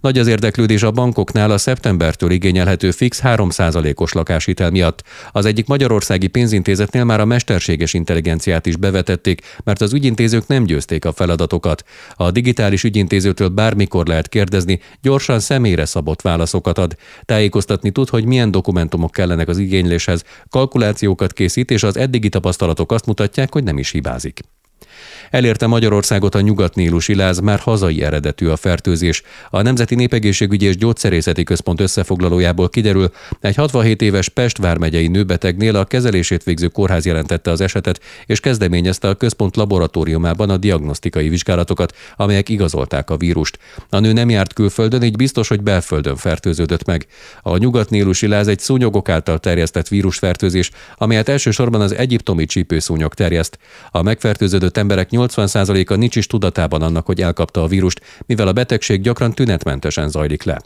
Nagy az érdeklődés a bankoknál a szeptembertől igényelhető fix 3%-os lakáshitel miatt. Az egyik magyarországi pénzintézetnél már a mesterséges intelligenciát is bevetették, mert az ügyintézők nem győzték a feladatokat. A digitális ügyintézőtől bármikor lehet kérdezni, gyorsan személyre szabott válaszokat ad. Tájékoztatni tud, hogy milyen dokumentumok kellenek az igényléshez, kalkulációkat készít, és az eddigi tapasztalatok azt mutatják, hogy nem is hibázik. Elérte Magyarországot a nyugatnílusi láz, már hazai eredetű a fertőzés. A Nemzeti Népegészségügyi és Gyógyszerészeti Központ összefoglalójából kiderül, egy 67 éves Pest vármegyei nőbetegnél a kezelését végző kórház jelentette az esetet, és kezdeményezte a központ laboratóriumában a diagnosztikai vizsgálatokat, amelyek igazolták a vírust. A nő nem járt külföldön, így biztos, hogy belföldön fertőződött meg. A nyugatnílusi láz egy szúnyogok által terjesztett vírusfertőzés, amelyet elsősorban az egyiptomi csípőszúnyog terjeszt. A megfertőződött emberek 80%-a nincs is tudatában annak, hogy elkapta a vírust, mivel a betegség gyakran tünetmentesen zajlik le.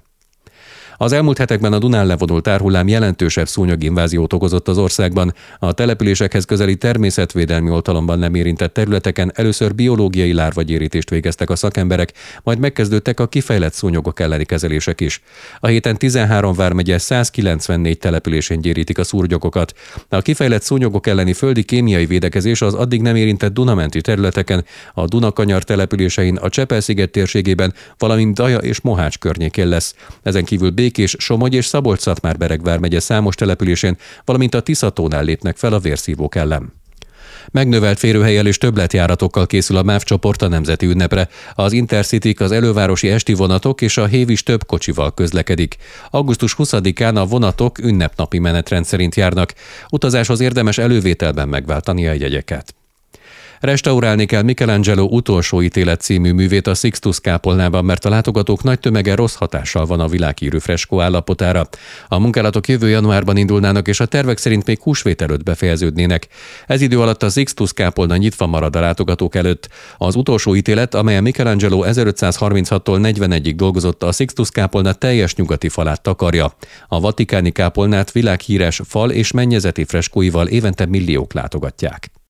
Az elmúlt hetekben a Dunán levonult árhullám jelentősebb szúnyoginváziót okozott az országban. A településekhez közeli természetvédelmi oltalomban nem érintett területeken először biológiai lárvagyérítést végeztek a szakemberek, majd megkezdődtek a kifejlett szúnyogok elleni kezelések is. A héten 13 vármegye 194 településén gyérítik a szúrgyokokat. A kifejlett szúnyogok elleni földi kémiai védekezés az addig nem érintett dunamenti területeken, a Dunakanyar településein, a Csepel-sziget térségében, valamint Daja és Mohács környékén lesz. Ezen kívül Békés, Somogy és Szabolcs-Szatmár-Bereg vármegye számos településén, valamint a Tiszatónál lépnek fel a vérszívók ellen. Megnövelt férőhellyel és többletjáratokkal készül a MÁV csoport a nemzeti ünnepre. Az Intercityk, az elővárosi esti vonatok és a Hév is több kocsival közlekedik. Augusztus 20-án a vonatok ünnepnapi menetrend szerint járnak. Utazáshoz érdemes elővételben megváltani a jegyeket. Restaurálni kell Michelangelo Utolsó ítélet című művét a Sixtus kápolnában, mert a látogatók nagy tömege rossz hatással van a világhírű freskó állapotára. A munkálatok jövő januárban indulnának, és a tervek szerint még húsvét előtt befejeződnének. Ez idő alatt a Sixtus kápolna nyitva marad a látogatók előtt. Az Utolsó ítélet, amelyen Michelangelo 1536-tól 41-ig dolgozott, a Sixtus kápolna teljes nyugati falát takarja. A vatikáni kápolnát világhíres fal és mennyezeti freskóival évente milliók látogatják.